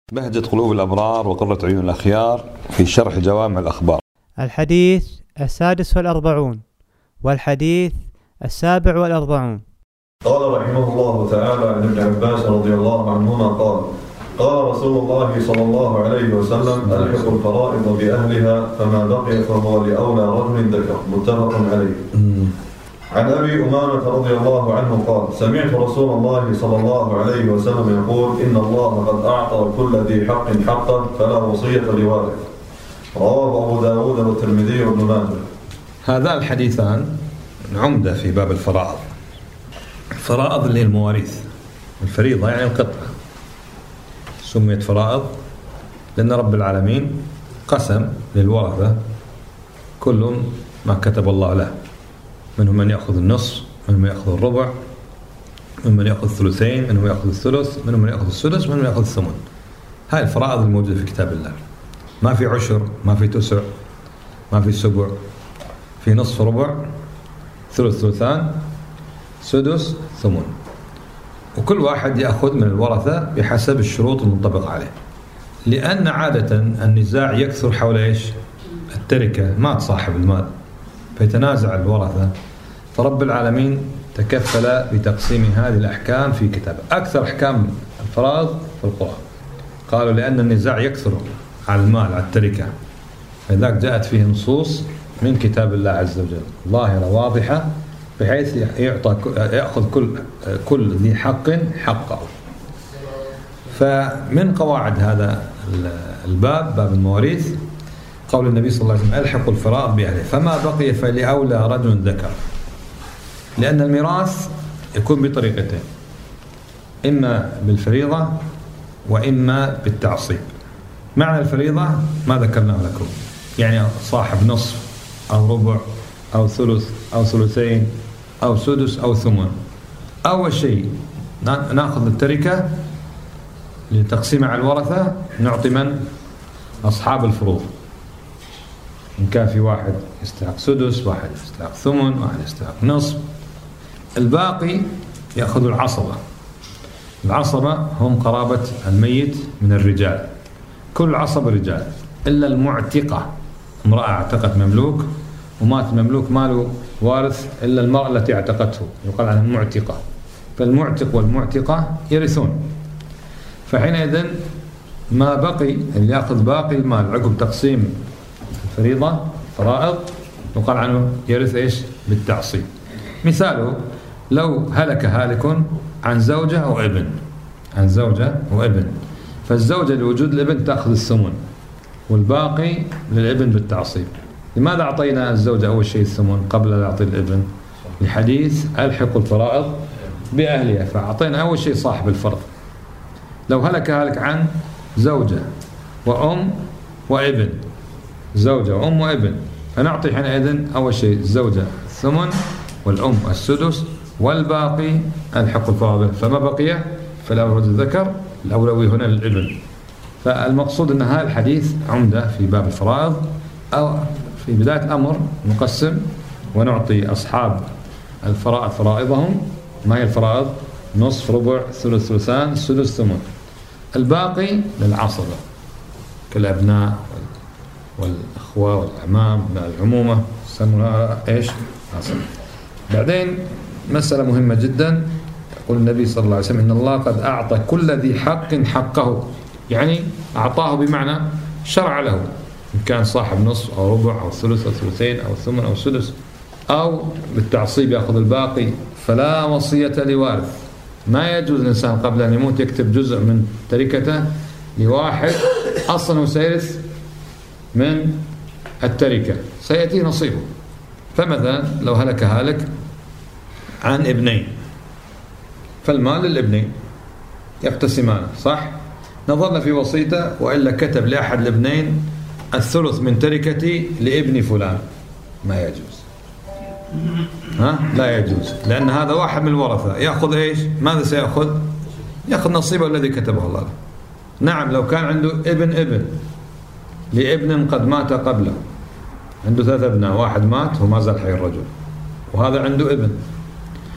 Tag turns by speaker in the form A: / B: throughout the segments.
A: بهجة قلوب الأبرار وقرة عيون الأخيار في شرح جوامع الأخبار.
B: الحديث 46 والحديث 47.
C: قال رحمه الله تعالى عن ابن عباس رضي الله عنهما قال رسول الله صلى الله عليه وسلم: ألحقوا الفرائض بأهلها فما بقي فهو لأولى رجل ذكر. متفق عليه. عن أبي أمامة رضي الله عنه قال: سمعت رسول الله صلى الله عليه وسلم يقول: إن الله قد أعطى كل ذي حق حقا فلا وصية لوارث. رواه أبو داود والترمذي وابن ماجه.
A: هذان الحديثان عمدة في باب الفرائض. الفرائض اللي هي المواريث، الفريضة يعني القطعة، سميت فرائض لأن رب العالمين قسم للورثة كل ما كتب الله له، منهم من يأخذ النصف، منهم من يأخذ الربع، منهم من يأخذ الثلثين، منهم من يأخذ الثلث، منهم من يأخذ السدس، منهم من يأخذ الثمن. هاي الفرائض الموجودة في كتاب الله. ما في عشر، ما في تسع، ما في سبع، في نصف، ربع، ثلث، ثلثان، سدس، ثمن. وكل واحد يأخذ من الورثة بحسب الشروط المنطبقة عليه، لأن عادة النزاع يكثر حول إيش؟ التركة، مات صاحب المال فيتنازع الورثة، فرب العالمين تكفل بتقسيم هذه الأحكام في كتابه. أكثر أحكام الفرائض في القرآن. قالوا لأن النزاع يكثر على المال، على التركة، فذلك جاءت فيه نصوص من كتاب الله عز وجل ظاهرة واضحة، بحيث يأخذ كل ذي حق حقه. فمن قواعد هذا الباب، باب المواريث، قول النبي صلى الله عليه وسلم: ألحقوا الفرائض بأهله فما بقي فلأولى رجل ذكر. لأن الميراث يكون بطريقتين: إما بالفريضة وإما بالتعصيب. معنى الفريضة ما ذكرناه لكم، يعني صاحب نصف أو ربع أو ثلث أو ثلثين أو سدس أو ثمن. أول شيء نأخذ التركة لتقسيم على الورثة، نعطي من؟ أصحاب الفروض. إن كان في واحد يستحق سدس، واحد يستحق ثمن، واحد يستحق نصف. الباقي يأخذ العصبة. العصبة هم قرابة الميت من الرجال، كل عصبة رجال إلا المعتقة، امرأة اعتقت مملوك ومات المملوك ماله وارث إلا المرأة التي اعتقته، يقال عنها المعتقة. فالمعتق والمعتقة يرثون. فحينئذ ما بقي، اللي يأخذ باقي المال عقب تقسيم الفريضة فرائض، يقال عنه يرث إيش؟ بالتعصيب. مثاله: لو هلك هالك عن زوجة أو ابن، عن زوجة وابن، فالزوجة لوجود الابن تأخذ الثمن والباقي للابن بالتعصيب. لماذا أعطينا الزوجة أول شيء الثمن قبل أن نعطي الابن؟ الحديث ألحقوا الفرائض بأهلها، فأعطينا أول شيء صاحب الفرض. لو هلك هالك عن زوجة وأم وابن، زوجة وأم وابن، فنعطي حينئذ أول شيء الزوجة الثمن والأم السدس والباقي ألحقوا الفرائض. فما بقي فلا رجل ذكر، الأولوي هنا للابن. فالمقصود أن هذا الحديث عمدة في باب الفرائض، أو في بداية الأمر نقسم ونعطي أصحاب الفرائض فرائضهم. ما هي الفرائض؟ نصف، ربع، ثلث، ثلثان، سدس، ثمن. الباقي للعصبة كالأبناء والأخوة والأعمام، العمومة يسمونها إيش؟ عصبة. بعدين مسألة مهمة جدا، يقول النبي صلى الله عليه وسلم: إن الله قد أعطى كل ذي حق حقه، يعني أعطاه بمعنى شرع له، إن كان صاحب نصف أو ربع أو ثلث أو ثلثين أو ثمن أو سدس، أو بالتعصيب يأخذ الباقي. فلا وصية لوارث. ما يجوز الإنسان قبل أن يموت يكتب جزء من تركته لواحد أصلا سيرث من التركة، سيأتيه نصيبه. فمثلا لو هلك هالك عن ابنين، فالمال للابنين يقتسمان، صح؟ نظرنا في وصيته وإلا كتب لأحد الابنين الثلث من تركتي لابن فلان، ما يجوز. لا يجوز، لأن هذا واحد من الورثة يأخذ إيش؟ ماذا سيأخذ؟ يأخذ نصيبه الذي كتبه الله له. نعم، لو كان عنده ابن لابن قد مات قبله، عنده 3 أبناء، واحد مات وما زال حي الرجل، وهذا عنده ابن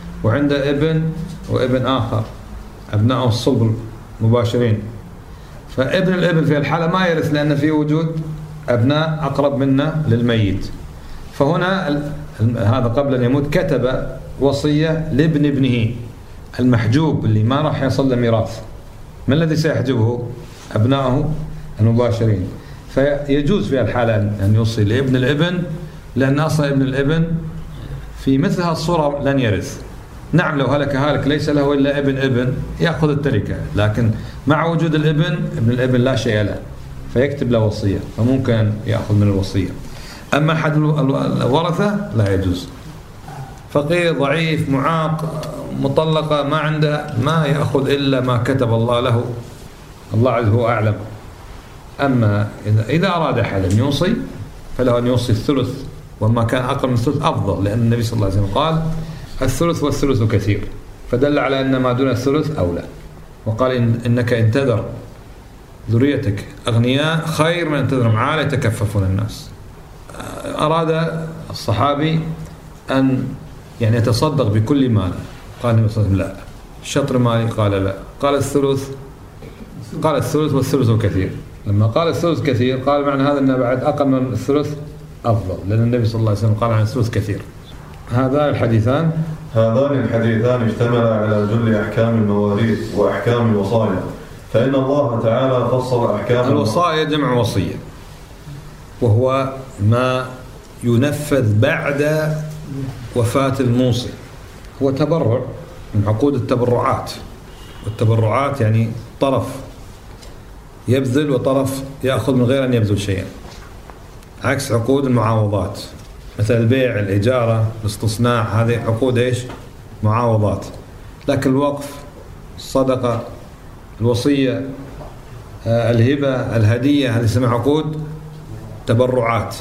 A: وعنده ابن وابن آخر، أبناء الصلب مباشرين، فابن الابن في الحالة ما يرث لأن في وجود أبناء أقرب منا للميت. فهنا هذا قبل أن يموت كتب وصية لابن ابنه المحجوب اللي ما راح يصل لميراث. من الذي سيحجبه؟ أبنائه المباشرين. فيجوز في الحالة أن يوصي لابن الابن، لأن أصلا ابن الابن في مثل هالصورة لن يرث. نعم لو هلك هالك ليس له إلا ابن ابن يأخذ التركة، لكن مع وجود الابن ابن الابن لا شيء له، فيكتب له وصية، فممكن يأخذ من الوصية. أما أحد الورثة لا يجوز. فقير ضعيف معاق مطلقة ما عنده، ما يأخذ إلا ما كتب الله له، الله عز هو أعلم. أما إذا أراد أحد أن يوصي فله أن يوصي الثلث، وما كان أقل من الثلث أفضل، لأن النبي صلى الله عليه وسلم قال الثلث والثلث كثير، فدل على أن ما دون الثلث أولى. وقال إنك إن تذر ذريتك أغنياء خير من أن تذرهم عالة يتكففون الناس. أراد الصحابي أن يعني يتصدق بكل مال، قال النبي صلى الله عليه وسلم لا. شطر مالي؟ قال لا. قال الثلث والثلث كثير. لما قال الثلث كثير قال معنى هذا أن بعد أقل من الثلث أفضل، لأن النبي صلى الله عليه وسلم قال عن الثلث كثير. هذان الحديثان
C: اشتملا على جل أحكام المواريث وأحكام الوصايا، فإن الله تعالى فصل أحكام
A: الوصايا. جمع وصية، وهو ما ينفذ بعد وفاة الموصي، هو تبرع من عقود التبرعات. والتبرعات يعني طرف يبذل وطرف يأخذ من غير أن يبذل شيئا، عكس عقود المعاوضات مثل البيع، الإجارة، الاستصناع، هذه عقود إيش؟ معاوضات. لكن الوقف، الصدقة، الوصية، الهبة، الهدية، هذه اسمها عقود تبرعات.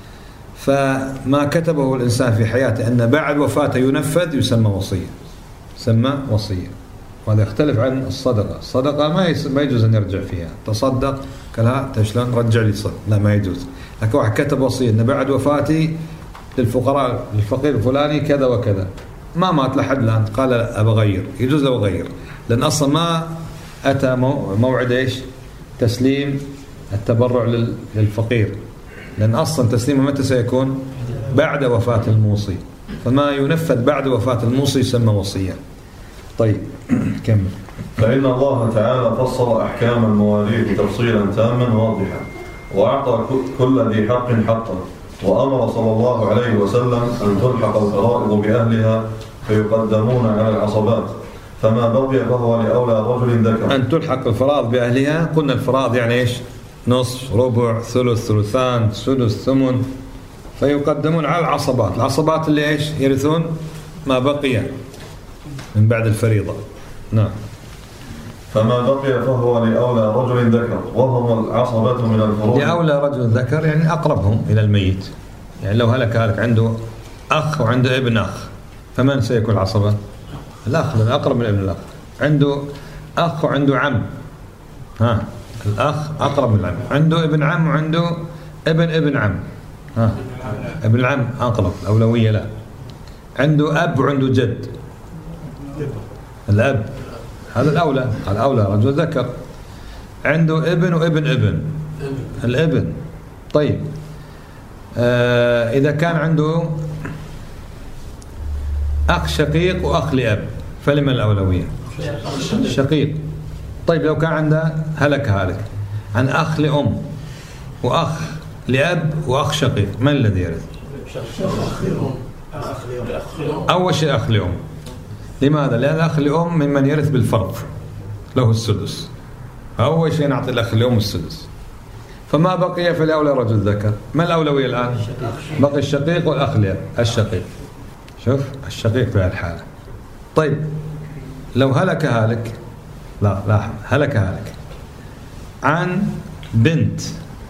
A: فما كتبه الإنسان في حياته أن بعد وفاته ينفذ يسمى وصية، يسمى وصية. وهذا يختلف عن الصدقة. الصدقة ما يجوز أن يرجع فيها، تصدق كلا تشلون رجع لي صدق، لا ما يجوز. لكن واحد كتب وصية أن بعد وفاتي للفقراء الفقير الفلاني كذا وكذا، ما مات لحد الآن، قال لا أبغير، يجوز له أغير، لأن أصلا ما أتى موعد إيش؟ تسليم التبرع للفقير، لأن أصلا تسليمه متى سيكون؟ بعد وفاة الموصي. فما ينفذ بعد وفاة الموصي يسمى وصية. طيب كمل.
C: فإن الله تعالى فصل أحكام المواريث تفصيلا تاما واضحا، وأعطى كل ذي حق حقه، وأمر صلى الله عليه وسلم أن تلحق الفرائض بأهلها فيقدمون على العصبات، فما بقي فهو لأولى رجل ذكر.
A: أن تلحق الفرائض بأهلها، قلنا الفرائض يعني إيش؟ نصف، ربع، ثلث، ثلثان، سدس، ثمن، فيقدمون على العصبات. العصبات اللي إيش؟ يرثون ما بقي من بعد الفريضة. نعم.
C: فما بقي فهو لأولى رجل ذكر، وهم العصبة من الفروض.
A: لأولى رجل ذكر يعني أقربهم إلى الميت. يعني لو هلك عنده أخ وعنده ابن أخ، فمن سيكون العصبة؟ الأخ، أقرب من ابن الأخ. عنده أخ وعنده عم، الأخ أقرب من العم. عنده ابن عم وعنده ابن عم، ابن العم أقرب، الأولوية لا. عنده أب وعنده جد، الأب هذا الأولى، الأولى رجل ذكر. عنده ابن وابن الابن. طيب إذا كان عنده أخ شقيق وأخ لأب، فلمن الأولوية؟ شقيق. طيب لو كان عنده هلك عن أخ لأم وأخ لأب وأخ شقيق، من الذي يرث؟ أول شيء أخ لأم. لماذا؟ لأن الأخ لأم ممن يرث بالفرض، له السدس. أول شيء نعطي الأخ لأم السدس. فما بقي فالأولى رجل ذكر. ما الأولوية الآن؟ بقي الشقيق والأخ لأب. الشقيق، شوف الشقيق في الحالة. طيب لو هلك عن بنت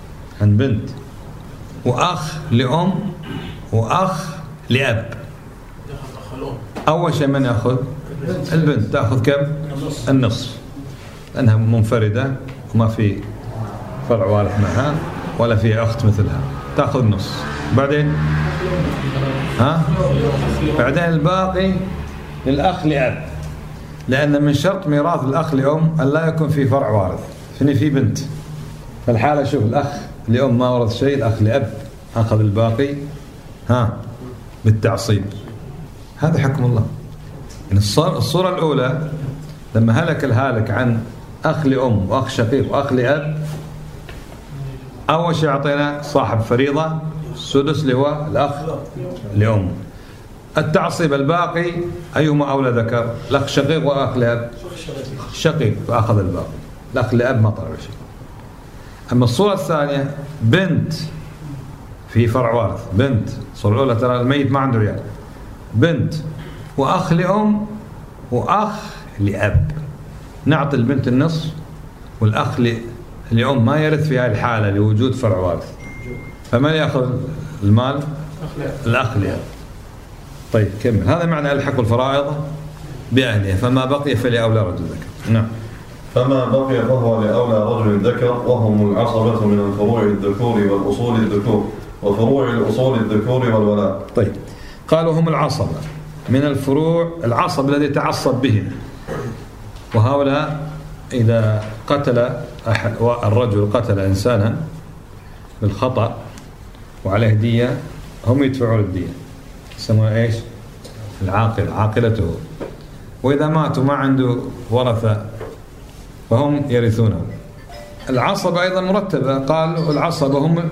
A: وأخ لأم وأخ لأب، أول شيء من يأخذ؟ البنت. تأخذ كم؟ النصف، لأنها منفردة وما في فرع وارث معها ولا في أخت مثلها، تأخذ نص. بعدين بعدين الباقي للأخ لأب، لأن من شرط ميراث الأخ لأم أن لا يكون في فرع وارث، فيني في بنت، فالحالة شوف الأخ لأم ما ورث شيء، الأخ لأب أخذ الباقي بالتعصيب. هذا حكم الله. يعني الصورة الأولى لما هلك الهالك عن أخ لأم وأخ شقيق وأخ لأب، أول شيء أعطينا صاحب فريضة السدس اللي هو الأخ لأم. التعصيب الباقي أيهما أولى ذكر؟ الأخ شقيق وأخ لأب شقيق فأخذ الباقي، الأخ لأب ما طلع شيء. أما الصورة الثانية بنت في فرع وارث، بنت الصورة الأولى ترى الميت ما عنده عيال، بنت وأخ لأم وأخ لأب، نعطي البنت النصف والأخ لأم ما يرث في هذه الحالة لوجود فرع وارث، فمن يأخذ المال؟ الأخ لأب. طيب كمل. هذا معنى ألحق الفرائض بأهلها فما بقي فلأولى رجل ذكر. نعم.
C: فما بقي فهو لأولى رجل ذكر، وهم العصبة من الفروع الذكور والأصول الذكور وفروع الأصول الذكور والولاء.
A: طيب قالوا هم العصبة من الفروع، العصب الذي تعصب بهم، وهؤلاء إذا قتل الرجل قتل إنسانا بالخطأ وعليه دية، هم يدفعون الدية، يسمونه إيش؟ العاقل، عاقلته. وإذا ماتوا ما عنده ورثة فهم يرثونه. العصبة أيضا مرتبة، قالوا العصبة هم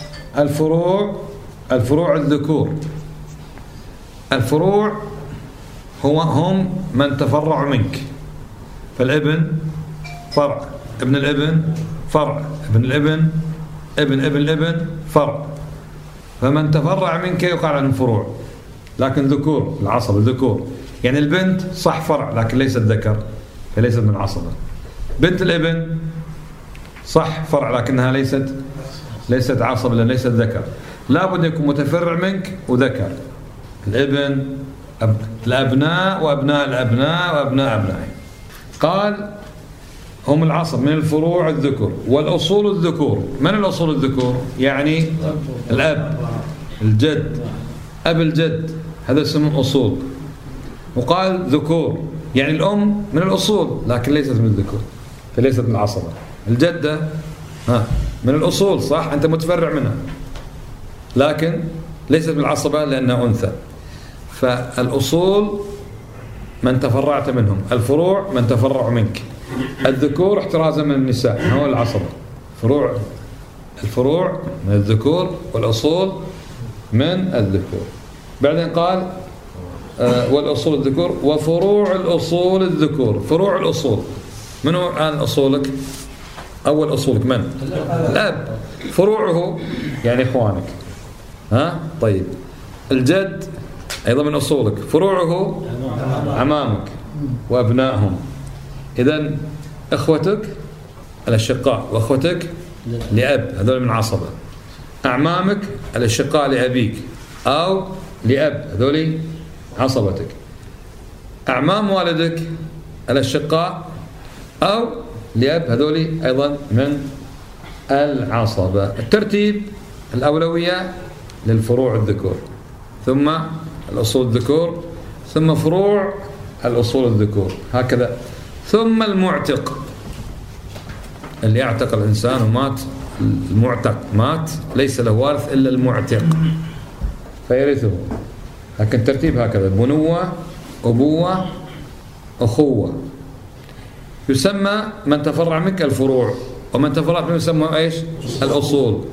A: الفروع الذكور. الفروع هم من تفرع منك، فالابن فرع، ابن الابن فرع، ابن الابن ابن ابن الابن فرع، فمن تفرع منك يقال عنهم فروع، لكن ذكور. العصبة ذكور، يعني البنت صح فرع لكن ليست ذكر فليست من العصبة. بنت الابن صح فرع لكنها ليست عصبة لأن ليست ذكر، لابد يكون متفرع منك وذكر. الابن الأبناء وأبناء الأبناء وأبناء أبنائه. قال هم العصب من الفروع الذكور والأصول الذكور. من الأصول الذكور؟ يعني الأب، الجد، أب الجد، هذا اسمه أصول. وقال ذكور يعني الأم من الأصول لكن ليست من الذكور فليست من العصبة. الجدة من الأصول صح، أنت متفرع منها لكن ليست من العصبة لأنها أنثى. فالأصول من تفرعت منهم، الفروع من تفرع منك، الذكور احترازا من النساء هو العصبة. الفروع من الذكور والأصول من الذكور. بعدين قال والأصول الذكور وفروع الأصول الذكور. فروع الأصول من هو الآن أصولك؟ أول أصولك من؟ الأب. فروعه يعني إخوانك. طيب الجد أيضا من أصولك، فروعه عمامك وأبنائهم. إذن إخوتك الأشقاء وأخوتك لأب هذول من عصبة. أعمامك الأشقاء لأبيك أو لأب هذول عصبتك. أعمام والدك الأشقاء أو لأب هذول أيضا من العصبة. الترتيب الأولوية للفروع الذكور، ثم الأصول الذكور، ثم فروع الأصول الذكور، هكذا. ثم المعتق اللي يعتق الإنسان ومات، المعتق مات ليس له وارث إلا المعتق فيرثه، لكن ترتيب هكذا: بنوة، أبوة، أخوة. يسمى من تفرع منك الفروع، ومن تفرع منك يسمى إيش؟ الأصول.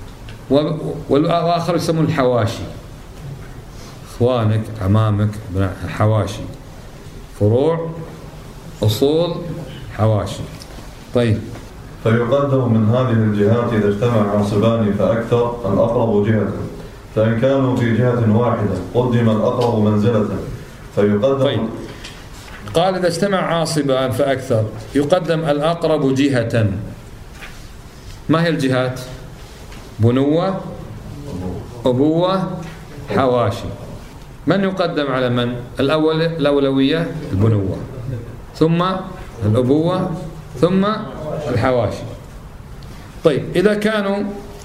A: والآخر يسمون الحواشي، إخوانك عمامك حواشي. فروع، أصول، حواشي. طيب
C: فيقدم من هذه الجهات إذا اجتمع عاصبان فأكثر الأقرب جهة، فإن كانوا في جهة واحدة قدم الأقرب منزلة فيقدم.
A: طيب قال إذا اجتمع عاصبان فأكثر يقدم الأقرب جهة. ما هي الجهات؟ بنوة، أبوة، حواشي. من يقدم على من؟ الأولوية البنوة، ثم الأبوة، ثم الحواشي. طيب إذا كانوا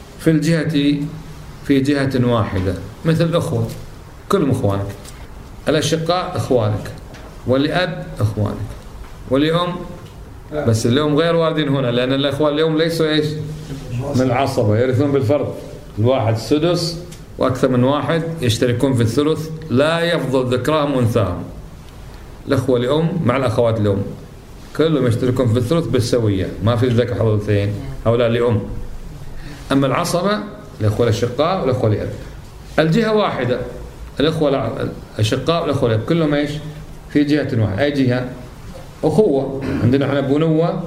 A: في جهة واحدة مثل الأخوة، كلهم إخوانك، الأشقاء إخوانك، ولأب إخوانك، ولأم بس اليوم غير واردين هنا، لأن الأخوة اليوم ليسوا إيش؟ من العصبة، يرثون بالفرض، الواحد السدس وأكثر من واحد يشتركون في الثلث، لا يفضل ذكراهم أنثاهم. الأخوة اليوم مع الأخوات اليوم كلهم يشتركون في الثلث بالسوية، ما في ذكر حظ الأنثيين، هؤلاء لأم. أما العصبة الأخوة الأشقاء والأخوة الأب، الجهة واحدة، الأخوة الأشقاء والأخوة الأب كلهم إيش؟ في جهة واحدة. أي جهة؟ أخوة، عندنا احنا بنوة،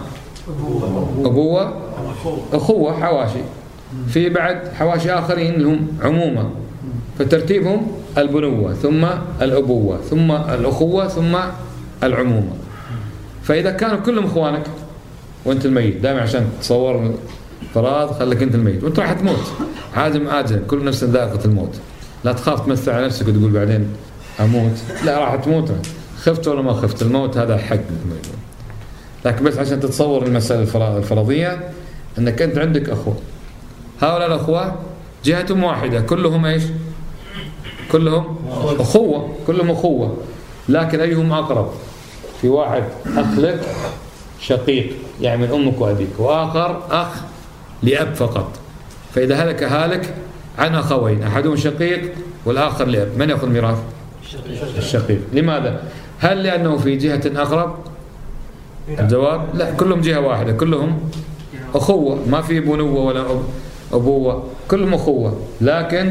A: أبوة، أخوة، حواشي، في بعد حواشي آخرين هم عمومة، فترتيبهم البنوة ثم الأبوة ثم الأخوة ثم العمومة. فإذا كانوا كلهم إخوانك وأنت الميت، دائما عشان تصور فراغ خليك أنت الميت وأنت راح تموت، عازم آجل، كل نفس ذائقة الموت، لا تخاف تمثل على نفسك وتقول بعدين أموت، لا راح تموت، خفت ولا ما خفت، الموت هذا حق. لكن بس عشان تتصور المسألة الفرضية أنك أنت عندك أخوة، هؤلاء الأخوة جهتهم واحدة، كلهم إيش؟ كلهم أخوة، كلهم أخوة، لكن أيهم أقرب؟ في واحد أخ لك شقيق يعني من أمك وأبيك، وآخر أخ لأب فقط. فإذا هلك هالك عن أخوين، أحدهم شقيق والآخر لأب، من يأخذ ميراث؟ الشقيق. لماذا؟ هل لأنه في جهة أقرب؟ الجواب لا، كلهم جهة واحدة، كلهم أخوة، ما في بنوة ولا أبوة، كلهم أخوة، لكن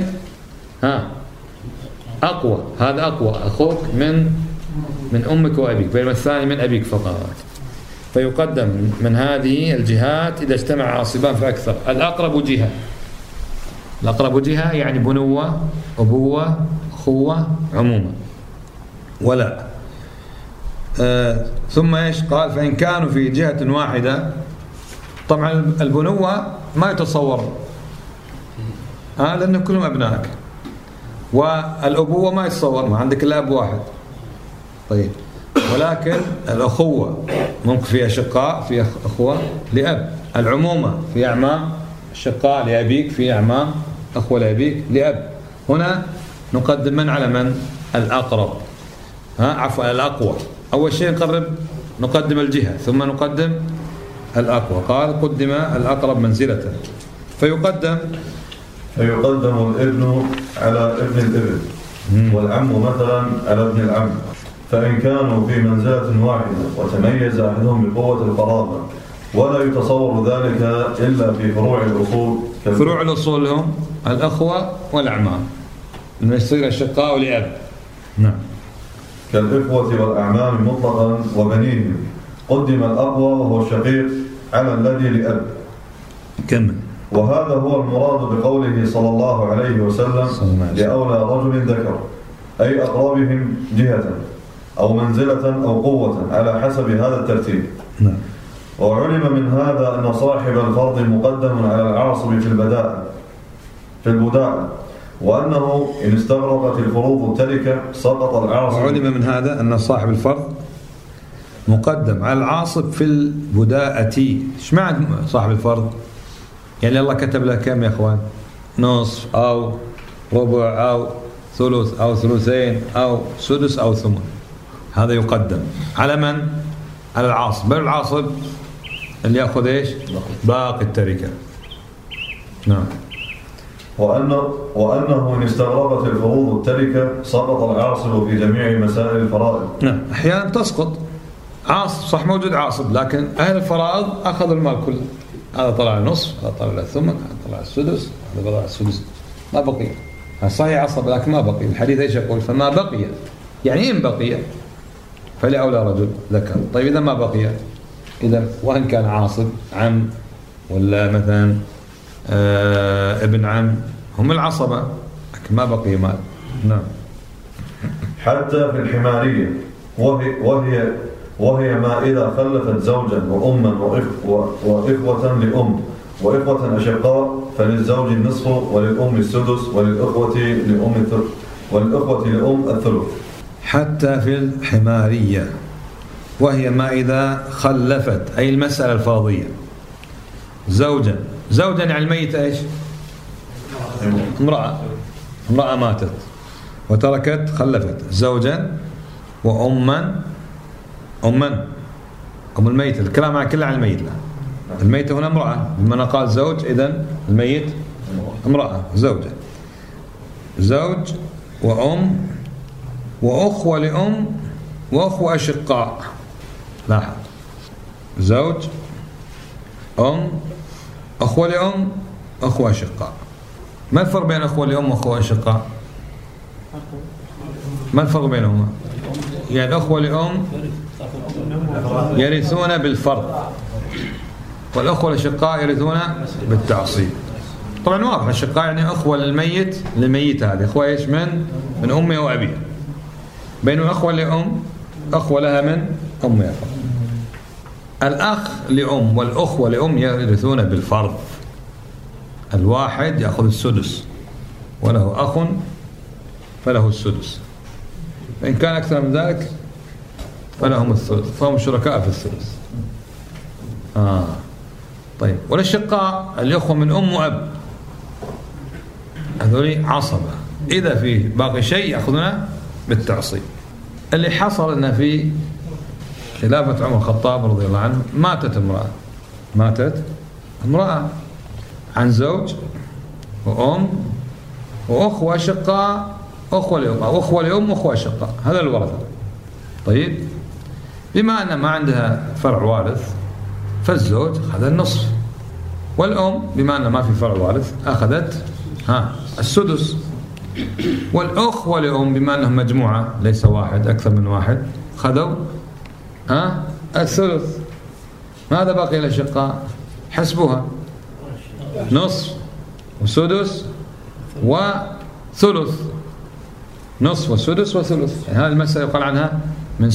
A: أقوى، هذا أقوى، أخوك من أمك وأبيك، بينما الثاني من أبيك فقط. فيقدم من هذه الجهات إذا اجتمع عاصبان فأكثر. الأقرب جهة، الأقرب جهة يعني بنوة، أبوة، أخوة، عمومة، ولا ثم إيش قال؟ فإن كانوا في جهة واحدة، طبعا البنوة ما يتصور لأنه كلهم أبنائك، والأبوة ما يتصور، ما عندك إلا أب واحد. طيب، ولكن الأخوة ممكن فيها شقاء، فيها أخوة لأب، العمومة في أعمام، الشقاء لأبيك في أعمام، أخوة لأبيك لأب. هنا نقدم من على من؟ الأقرب، عفوا الأقوى. أول شيء نقدم الجهة ثم نقدم الأقوى. قال قدم الأقرب منزلة، فيقدم
C: الابن على ابن الابن، والعم مثلا على ابن العم، فإن كانوا في منزلة واحدة وتميز أحدهم بقوة القرابة، ولا يتصور ذلك إلا في فروع الأصول.
A: فروع الأصول هم الأخوة والأعمام، من يصير الشقاء لأب، نعم،
C: كالإخوة والأعمام مطلقا وبنيهم. قدم الأقوى وهو الشقيق على الذي لأب.
A: كمل.
C: وهذا هو المراد بقوله صلى الله عليه وسلم لأولى رجل ذكر، أي أقربهم جهة أو منزلة أو قوة على حسب هذا الترتيب.
A: نعم.
C: وعلم من هذا أن صاحب الفرض مقدم على العاصب في البداء، وأنه إن استغرقت الفروض التركة سقط العاصب.
A: وعلم من هذا أن صاحب الفرض مقدم على العاصب في البداءة. إيش معنى صاحب الفرض؟ يعني الله كتب له كم يا أخوان؟ نصف أو ربع أو ثلث أو ثلثين أو سدس أو ثمن، هذا يقدم على من؟ على العاصب. بل العاصب اللي يأخذ إيش؟ باقي التركة. نعم.
C: وأنه إن استغرقت الفروض التركة سقط العاصب في جميع مسائل الفرائض.
A: نعم، أحيانا تسقط عاصب، صح موجود عاصب، لكن أهل الفرائض أخذوا المال كله، هذا طلع النصف، هذا طلع الثمن، هذا طلع السدس، هذا طلع السدس، ما بقي. صحيح عصب لكن ما بقي. الحديث ايش يقول؟ فما بقي، يعني إن بقي فلأولى رجل ذكر. طيب إذا ما بقي، إذا وإن كان عاصب عم ولا مثلا ابن عم، هم العصبة، لكن ما بقي مال. نعم.
C: حتى في الحمارية، وهي ما إذا خلفت زوجا وأما وإخوة لأم وإخوة أشقاء، فللزوج النصف وللأم السدس وللأخوة لأم الثلث. حتى
A: في الحمارية، وهي ما إذا خلفت، أي المسألة الفرضية، زوجا يعني الميت إيش؟ امرأة ماتت وتركت، خلفت زوجا وأما أم الميت، الكلام كله عن الميت. لا، الميت هنا امرأة، بما قال زوج إذن الميت امرأة زوجة، زوج وأم وأخوة لأم وأخوة أشقاء. لاحظ، زوج، أم، أخوة لأم، أخوة أشقاء. ما الفرق بين أخوة لأم وأخوة أشقاء؟ ما الفرق بينهما؟ يعني أخوة لأم يرثون بالفرض، والأخوة الأشقاء يرثون بالتعصيب. طبعا واضح، الأشقاء يعني أخوة للميت هذه، أخوة إيش؟ من أمه وأبيها. بين الأخوة لأم أخوة لها من أمها. الأخ لأم والأخوة لأم يرثون بالفرض، الواحد يأخذ السدس وله أخ فله السدس، فإن كان أكثر من ذلك فلهم الثلث، فهم شركاء في الثلث. طيب، والأشقاء الأخوة من أم وأب هذول عصبة، إذا فيه باقي شيء يأخذونه بالتعصيب. اللي حصل أن في خلافة عمر الخطاب رضي الله عنه ماتت امرأة عن زوج وأم وأخوة أشقاء، أخوة لأم أو أخوة لأم وأخوة أشقاء، هذا الورثة. طيب، بما أن ما عندها فرع وارث فالزوج أخذ النصف، والأم بما أن ما في فرع وارث أخذت السدس، والأخوة لأم بما أنهم مجموعة ليس واحد، أكثر من واحد، خذوا الثلث. ماذا بقي للأشقاء؟ حسبوها، نصف وسدس وثلث، نصف وسدس وثلث. يعني هذه المسألة يقال عنها من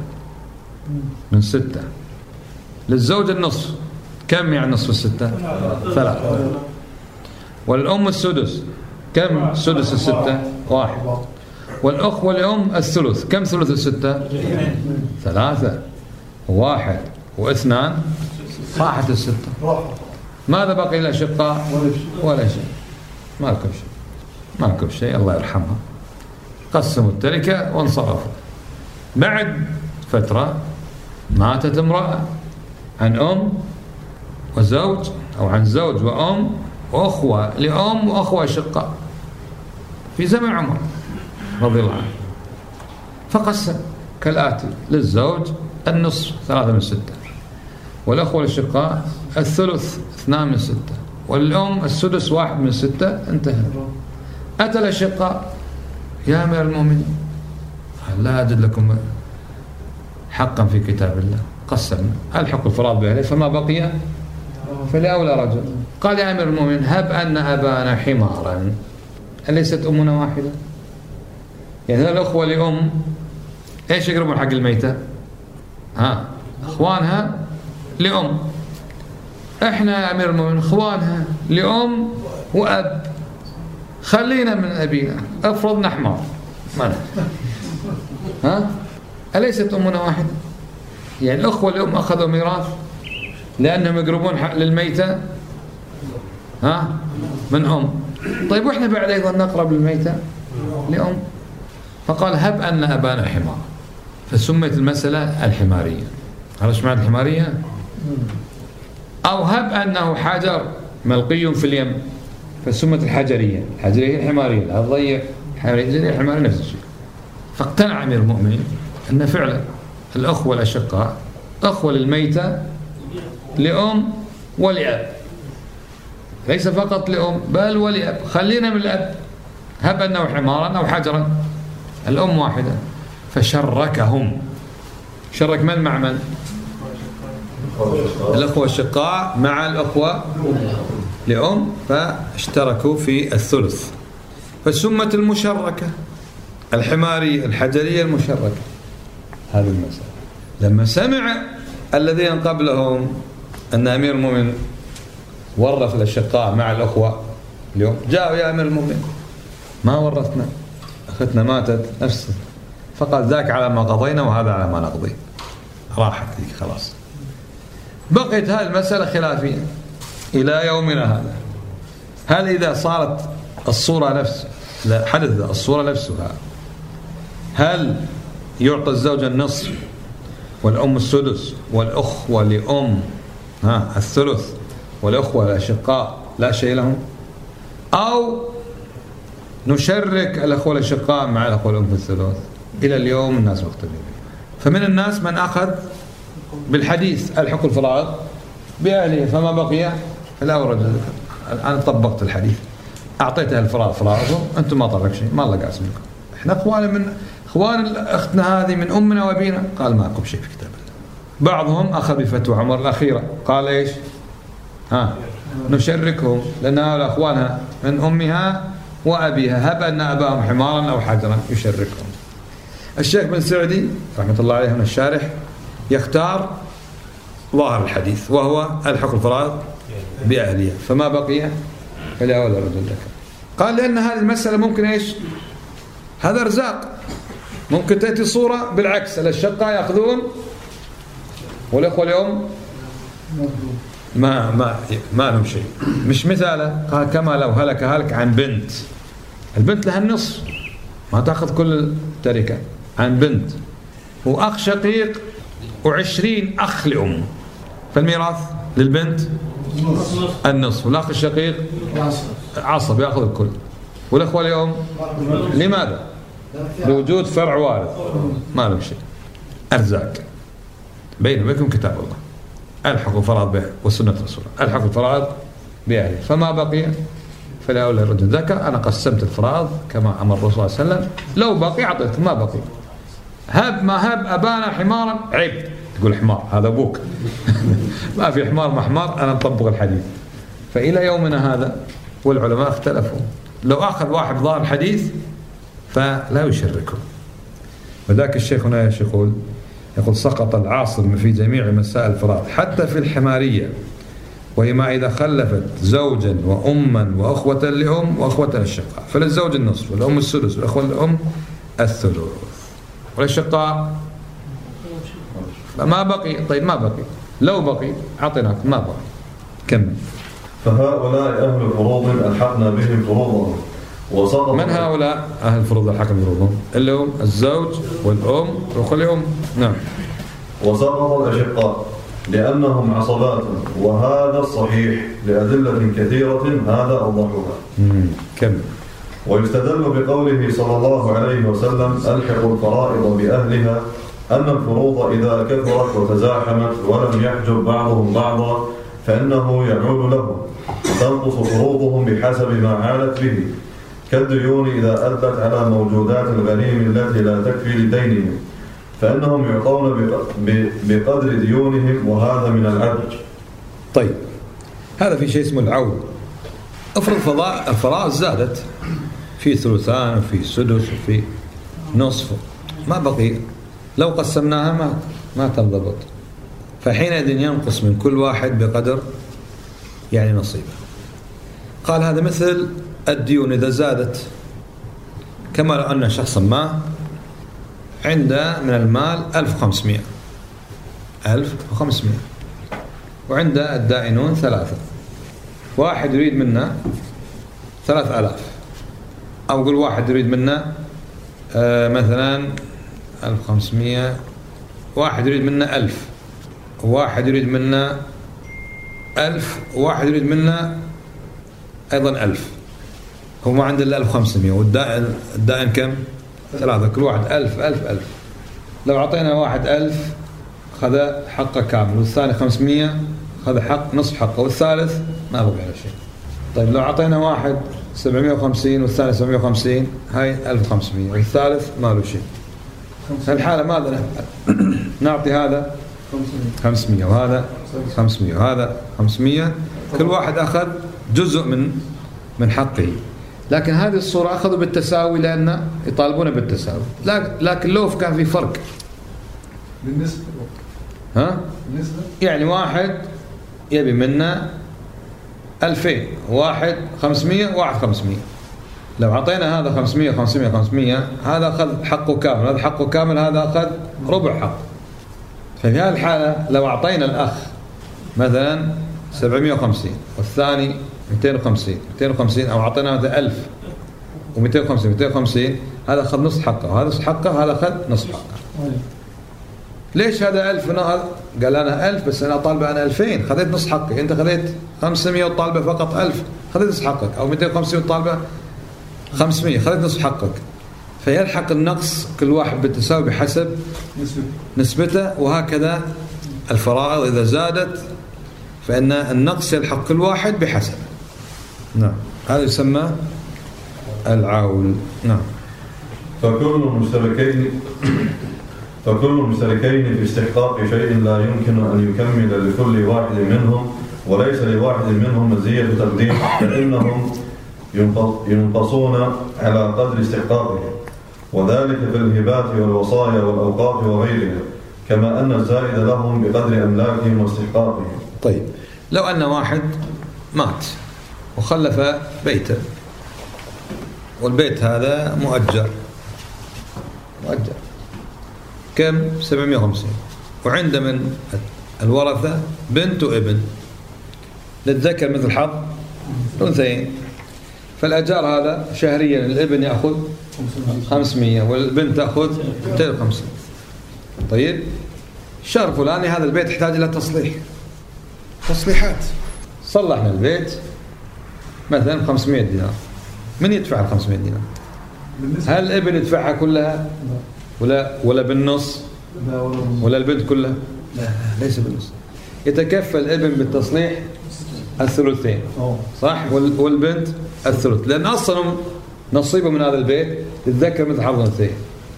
A: ستة. للزوج النصف، كم يعني نصف الستة؟ 3. والأم السدس، كم سدس الستة؟ 1. والأخوة لأم الثلث، كم ثلث الستة؟ 3. 1 و2 راحت الستة. ماذا بقي للأشقاء؟ ولا شيء، ما لكم شيء، الله يرحمها. قسموا التركة وانصرفوا. بعد فترة ماتت امرأة عن أم وزوج، أو عن زوج وأم وأخوة لأم وأخوة أشقاء في زمن عمر رضي الله عنه، فقسم كالآتي: للزوج النصف 3 من 6، والأخوة الأشقاء الثلث 2 من 6، والأم السدس 1 من 6. انتهى. أتى الأشقاء: يا أمير المؤمنين، لا أجد لكم حقا في كتاب الله، قسمنا الحق الفرائض بأهله، فما بقي فلأولى رجل. قال: يا أمير المؤمنين، هب أن أبانا حمارا، أليست أمنا واحدة؟ يعني الأخوة لأم إيش يقربون حق الميتة؟ أخوانها لأم. إحنا يا أمير المؤمنين أخوانها لأم وأب، خلينا من أبينا، أفرضنا حمار، أليست أمنا واحدة؟ يعني الأخوة لأم أخذوا ميراث لأنهم يقربون للميتة من أم. طيب، وإحنا بعد أيضا نقرب للميتة لأم. فقال: هب أن أبانا حمار، فسميت المسألة الحمارية. عرفت معنى الحمارية؟ أو هب أنه حجر ملقي في اليم، فسمت الحجرية. الحجرية هي الحمارية، لا تضيع الحمارية نفس الشيء. فاقتنع أمير المؤمنين أن فعلا الأخوة الأشقاء أخوة للميتة لأم ولأب، ليس فقط لأم بل ولأب، خلينا من الأب. هب أنه حمارا أو حجرا، الأم واحدة. فشركهم، شرك من مع من؟ الأخوة الشقاء مع الأخوة لأم، فاشتركوا في الثلث، فسمت المشركة الحمارية الحجرية المشركة. هذه المسألة. لما سمع الذين قبلهم أن أمير المؤمن ورث الأشقاء مع الأخوة اليوم، جاءوا: يا أمير المؤمن، ما ورثنا، أختنا ماتت نفسها. فقال: ذاك على ما قضينا وهذا على ما نقضي، راحت ذيك خلاص. بقيت هذه المسألة خلافية إلى يومنا هذا. هل إذا صارت الصورة نفسها، حدث الصورة نفسها، هل يعطى الزوج النصف والأم السدس، والأخوة لأم الثلث، والأخوة الأشقاء لا شيء لهم، أو نشرك الأخوة الأشقاء مع الأخوة الأم في الثلث. إلى اليوم الناس مختلفين. فمن الناس من أخذ بالحديث الحق الفرائض بأهله فما بقي فلا ورد. أنا طبقت الحديث، أعطيتها الفرائض فرائضهم، أنتم ما طلق شيء، ما الله قاسم لكم. إحنا إخوان أختنا هذه من أمنا وأبينا. قال ماكم شيء في كتاب الله. بعضهم أخذ بفتوى عمر الأخيرة، قال إيش؟ نشركهم لأن هؤلاء أخوانها من أمها وأبيها، هب أن أباهم حمارا أو حجرا يشركهم. الشيخ بن سعدي رحمة الله عليه من الشارح يختار ظاهر الحديث وهو الحق الفرائض بأهلها فما بقي فلأولى رجل ذكر. قال لأن هذه المسألة ممكن إيش؟ هذا رزاق، ممكن تأتي صورة بالعكس، الأشقاء يأخذون والأخوة اليوم ما لهم شيء. مش مثاله، قال كما لو هلك عن بنت، البنت لها النصف ما تأخذ كل التركة، عن بنت وأخ شقيق و20 أخ لأم، فالميراث للبنت النصف، والأخ الشقيق عصب يأخذ الكل، والأخوة اليوم لماذا؟ لوجود فرع وارث ما لهم شيء. أرزاق بين وبينكم كتاب الله، الحق الفرائض به وسنة رسوله، الحق الفرائض بأهله فما بقي فلأولى الرجل ذكر. أنا قسمت الفرائض كما أمر الرسول صلى الله عليه وسلم، لو بقي أعطيتك، ما بقي هب ما هب أبانا حمارا عيب تقول حمار هذا أبوك ما في حمار ما حمار. أنا نطبق الحديث. فإلى يومنا هذا والعلماء اختلفوا، لو أخذ واحد ظاهر الحديث فلا يشركه. وذاك الشيخ هنا يقول سقط العاصم في جميع مسائل الفرائض حتى في الحمارية، وهي ما إذا خلفت زوجا وأما وأخوة لأم وأخوة الشقاء، فللزوج النصف والأم السدس والأخوة الأم الثلث والشقاء فما بقي. طيب ما بقي، لو بقي أعطيناك، ما بقي كمل.
C: فهؤلاء أهل الفروض ألحقنا بهم فروضهم وسقط.
A: من هؤلاء أهل الفروض الحكم فروضهم؟ اللي هم الزوج والأم والأخوة الأم. نعم.
C: وسقط الأشقاء لأنهم عصبات، وهذا الصحيح لأدلة كثيرة هذا أوضحها.
A: كمل.
C: ويستدل بقوله صلى الله عليه وسلم ألحقوا الفرائض بأهلها أن الفروض إذا كثرت وتزاحمت ولم يحجب بعضهم بعضا فإنه يعود لهم، وتنقص فروضهم بحسب ما عالت به، كالديون إذا أدت على موجودات الغنيم التي لا تكفي لدينهم، فإنهم يعطون بقدر ديونهم، وهذا من العدل.
A: طيب هذا في شيء اسمه العود. افرض الفرائض زادت في ثلثان وفي سدس وفي نصف، ما بقي، لو قسمناها ما تنضبط، فحينئذ ينقص من كل واحد بقدر يعني نصيبه. قال هذا مثل الديون إذا زادت، كما لو أن شخصا ما عنده من المال 1500 وعنده الدائنون 3، واحد يريد منا 3000، أو قل واحد يريد منا مثلا 1500، واحد يريد منا 1000، وواحد يريد منا 1000، وواحد يريد منا أيضا 1000. هو ما عنده إلا 1500، والدائن كم؟ 3، كل واحد 1000 1000 1000. لو أعطينا واحد 1000 خذ حقه كامل، والثاني 500 خذ حق نصف حقه، والثالث ما بقي على شيء. طيب لو أعطينا واحد 750 والثاني 750 هاي 1500، والثالث ما له شيء. في الحالة ماذا نفعل؟ نعطي هذا 500 وهذا 500 وهذا 500، كل واحد أخذ جزء من حقه. لكن هذه الصورة أخذوا بالتساوي لأن يطالبون بالتساوي، لكن لو كان في فرق
C: بالنسبة
A: يعني واحد يبي منا 2000، واحد 500 واحد 500، لو عطينا هذا 500 500 500 هذا أخذ حقه كامل، هذا حقه كامل، هذا أخذ ربع حق. ففي هذه الحالة لو أعطينا الأخ مثلا 750 والثاني 250 أو أعطينا هذا 1000 و250 250، هذا أخذ نصف حقه وهذا نصف حقه، هذا أخذ نصف حقه. ليش هذا 1000 قال أنا 1000 بس أنا طالبة أنا 2000 خذيت نص حقك، أنت خذيت 500 وطالبة فقط 1000 خذيت نص حقك، أو 250 وطالبة 500 خذيت نص حقك. فيلحق النقص كل واحد بالتساوي بحسب نسبته. وهكذا الفرائض إذا زادت فإن النقص يلحق كل واحد بحسب. نعم، هذا يسمى العول. نعم.
C: فكل المشتركين في استحقاق شيء لا يمكن أن يكمل لكل واحد منهم، وليس لواحد منهم مزية تقديم، فإنهم ينقصون على قدر استحقاقهم، وذلك في الهبات والوصايا والأوقاف وغيرها، كما أن الزائد لهم بقدر أملاكهم واستحقاقهم.
A: طيب، لو أن واحد مات وخلف بيته، والبيت هذا مؤجر كم 750، وعند من الورثة بنت وابن، للذكر مثل حظ الأنثيين. فالأجار هذا شهريا الابن يأخذ 500 والبنت تأخذ 250. طيب، الشهر الفلاني هذا البيت يحتاج إلى تصليحات، صلحنا البيت مثلا 500 دينار. من يدفع 500 دينار؟ هل الابن يدفعها كلها ولا بالنص ولا البنت كلها؟ لا، ليس بالنص. يتكفل الابن بالتصليح الثلثين، صح، والبنت الثلث، لأن أصلا نصيبه من هذا البيت للذكر مثل حظ الأنثيين.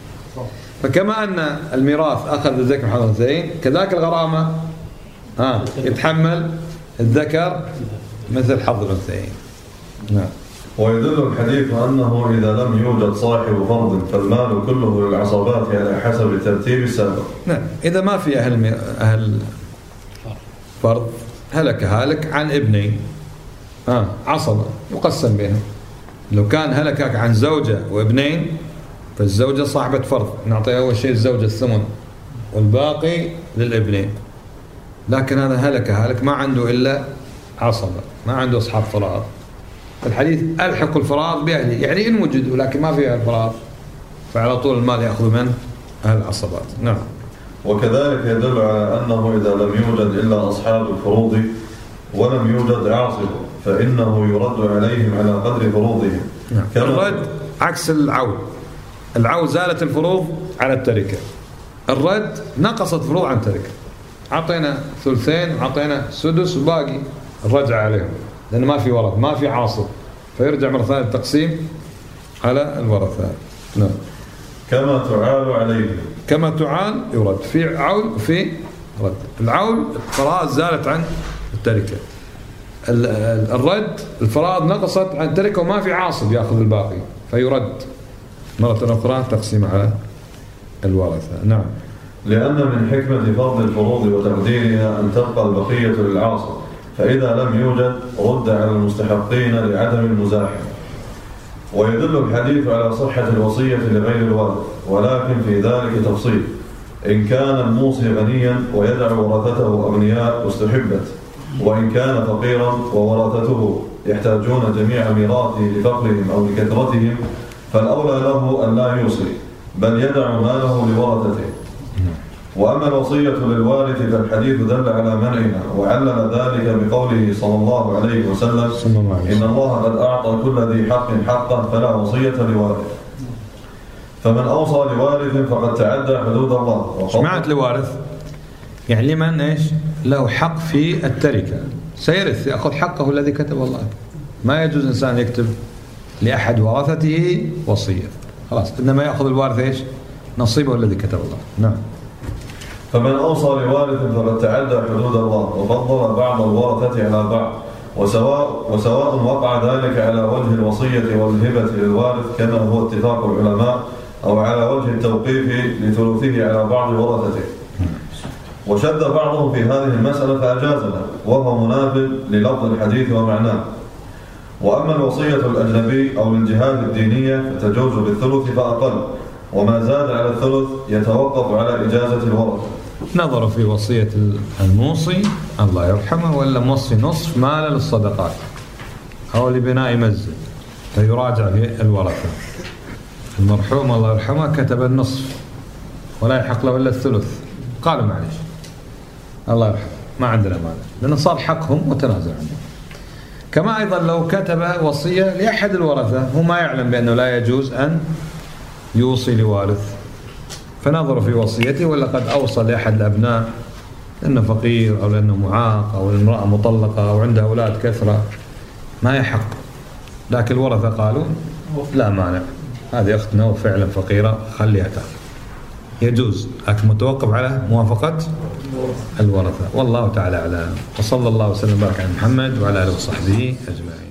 A: فكما أن الميراث أخذ الذكر مثل حظ الأنثيين، كذلك الغرامة يتحمل الذكر مثل حظ الأنثيين. نعم.
C: ويدل الحديث أنه إذا لم يوجد صاحب فرض فالمال كله للعصبات على حسب الترتيب السابق.
A: نعم، إذا ما في أهل فرض هلك هالك عن ابنين عصبة يقسم بينهم. لو كان هلكك عن زوجة وابنين فالزوجة صاحبة فرض، نعطيها أول شيء الزوجة الثمن والباقي للابنين. لكن هذا هلك ما عنده إلا عصبة، ما عنده أصحاب فرائض. الحديث ألحق الفرائض بأهله، يعني إن وجدوا لكن ما فيها الفرائض فعلى طول المال يأخذ من أهل العصبات. نعم.
C: وكذلك يدل على أنه إذا لم يوجد إلا أصحاب الفروض ولم يوجد عاصب فإنه يرد عليهم على قدر فروضهم.
A: نعم. الرد عكس العول زالت الفروض على التركة، الرد نقصت فروض عن التركة، عطينا ثلثين عطينا سدس وباقي الرجع عليهم، لأن ما في ورث ما في عاصب، فيرجع مرة ثانية التقسيم على الورثة. نعم.
C: كما تعال عليهم،
A: كما تعال يرد، في عول وفي رد. العول الفرائض زالت عن التركة، الرد الفرائض نقصت عن التركة وما في عاصب يأخذ الباقي فيرد مرة أخرى تقسيم على الورثة. نعم.
C: لأن من حكمة فرض الفروض وتقديرها أن تبقى البقية للعاصب، فإذا لم يوجد رد على المستحقين لعدم المزاحمة. ويدل الحديث على صحة الوصية لغير الوارث، ولكن في ذلك تفصيل. إن كان الموصي غنيا ويدع ورثته أغنياء استحبت، وإن كان فقيرا وورثته يحتاجون جميع ميراثه لفقرهم أو لكثرتهم فالأولى له أن لا يوصي بل يدع ماله لورثته. وأما الوصية للوارث فالحديث دل على منعها، وعلل ذلك بقوله صلى الله عليه وسلم: إن الله قد أعطى كل ذي حق حقه فلا وصية لوارث. فمن أوصى لوارث فقد تعدى حدود الله.
A: ايش معنى لوارث؟ يعني لمن ايش؟ له حق في التركة، سيرث يأخذ حقه الذي كتب الله. ما يجوز إنسان يكتب لأحد ورثته وصية، خلاص، إنما يأخذ الوارث ايش؟ نصيبه الذي كتب الله. نعم.
C: فمن أوصى لوارث فقد تعدى حدود الله وفضل بعض الورثة على بعض، وسواء وقع ذلك على وجه الوصية والهبة للوارث كما هو اتفاق العلماء، أو على وجه التوقيف لثلثه على بعض ورثته. وشد بعضهم في هذه المسألة فأجازنا، وهو منافذ للفظ الحديث ومعناه. وأما الوصية الأجنبي أو للجهات الدينية فتجوز بالثلث فأقل، وما زاد على الثلث يتوقف على إجازة الورثة.
A: نظر في وصية الموصي الله يرحمه، ولا موصي نصف ماله للصدقات أو لبناء مسجد، فيراجع في الورثة. المرحوم الله يرحمه كتب النصف ولا يحق له إلا الثلث، قالوا معلش الله يرحمه ما عندنا مانع، لأنه صار حقهم وتنازل عنهم. كما أيضا لو كتب وصية لأحد الورثة هو ما يعلم بأنه لا يجوز أن يوصي لوارث، فنظروا في وصيته ولا قد أوصى لأحد الأبناء لأنه فقير أو لأنه معاق أو امرأة مطلقة أو عندها أولاد كثرة ما يحق، لكن الورثة قالوا لا مانع، هذه أختنا وفعلا فقيرة خليها تأخذ، يجوز، لكن متوقف على موافقة الورثة. والله تعالى أعلم، وصلى الله وسلم وبارك على محمد وعلى آله وصحبه أجمعين.